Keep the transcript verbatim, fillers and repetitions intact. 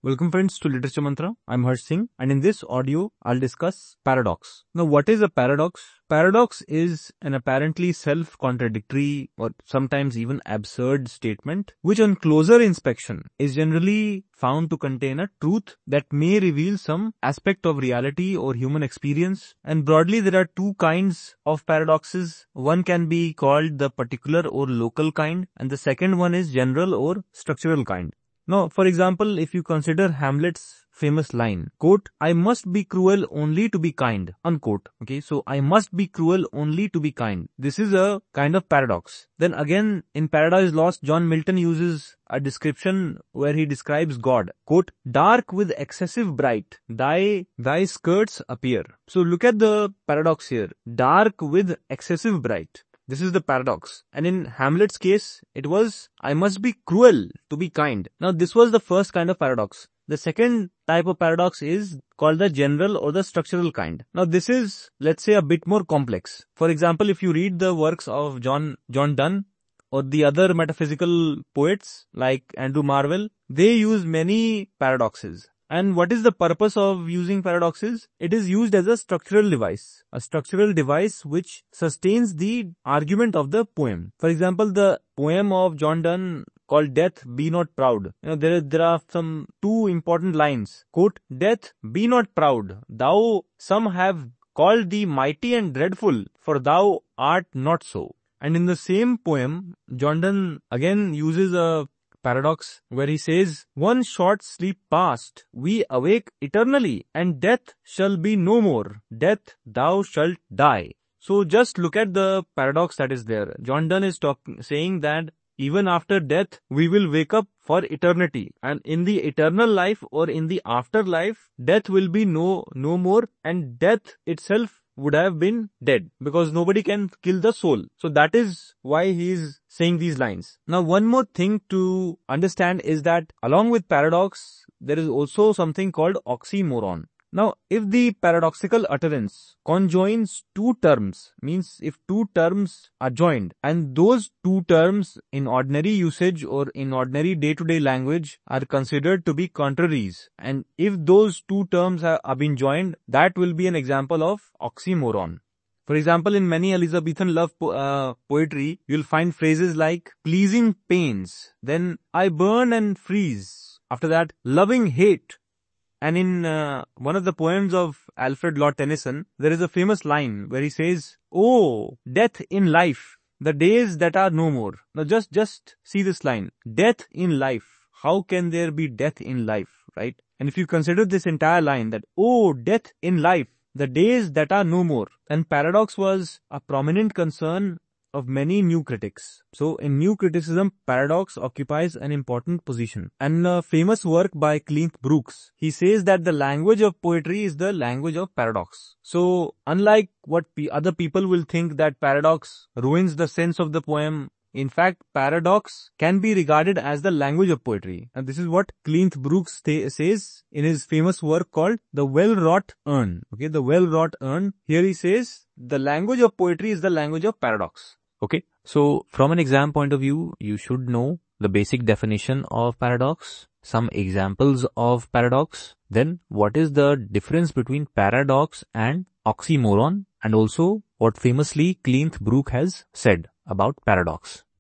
Welcome friends to Literature Mantra. I'm Harsh Singh, and in this audio, I'll discuss paradox. Now, what is a paradox? Paradox is an apparently self-contradictory or sometimes even absurd statement, which on closer inspection is generally found to contain a truth that may reveal some aspect of reality or human experience. And broadly, there are two kinds of paradoxes. One can be called the particular or local kind, and the second one is general or structural kind. Now, for example, if you consider Hamlet's famous line, quote, "I must be cruel only to be kind," unquote. Okay, so I must be cruel only to be kind. This is a kind of paradox. Then again, in Paradise Lost, John Milton uses a description where he describes God, quote, "Dark with excessive bright, thy, thy skirts appear." So look at the paradox here. Dark with excessive bright. This is the paradox. And in Hamlet's case, it was, "I must be cruel to be kind." Now, this was the first kind of paradox. The second type of paradox is called the general or the structural kind. Now, this is, let's say, a bit more complex. For example, if you read the works of John, John Donne or the other metaphysical poets like Andrew Marvell, they use many paradoxes. And what is the purpose of using paradoxes? It is used as a structural device. A structural device which sustains the argument of the poem. For example, the poem of John Donne called Death, Be Not Proud. You know, there, there are some two important lines. Quote, "Death, be not proud. Thou, some have called thee mighty and dreadful, for thou art not so." And in the same poem, John Donne again uses a paradox where he says, "One short sleep past, we awake eternally, and death shall be no more. Death, thou shalt die." So just look at the paradox that is there. John Donne is talking, saying that even after death, we will wake up for eternity. And in the eternal life or in the afterlife, death will be no, no more, and death itself would have been dead because nobody can kill the soul. So that is why he is saying these lines. Now, one more thing to understand is that along with paradox, there is also something called oxymoron. Now, if the paradoxical utterance conjoins two terms, means if two terms are joined and those two terms in ordinary usage or in ordinary day-to-day language are considered to be contraries, and if those two terms have, have been joined, that will be an example of oxymoron. For example, in many Elizabethan love po- uh, poetry, you'll find phrases like pleasing pains, then I burn and freeze, after that loving hate. And in uh, one of the poems of Alfred Lord Tennyson, there is a famous line where he says, "Oh, death in life, the days that are no more." Now just, just see this line. Death in life. How can there be death in life, right? And if you consider this entire line that, "Oh, death in life, the days that are no more," and paradox was a prominent concern of many new critics. So in new criticism, paradox occupies an important position. And in a famous work by Cleanth Brooks, he says that the language of poetry is the language of paradox. So unlike what pe- other people will think that paradox ruins the sense of the poem, in fact, paradox can be regarded as the language of poetry. And this is what Cleanth Brooks th- says in his famous work called The Well-Wrought Urn. Okay, The Well-Wrought Urn. Here he says, the language of poetry is the language of paradox. Okay, so from an exam point of view, you should know the basic definition of paradox, some examples of paradox, then what is the difference between paradox and oxymoron, and also what famously Cleanth Brooks has said about paradox.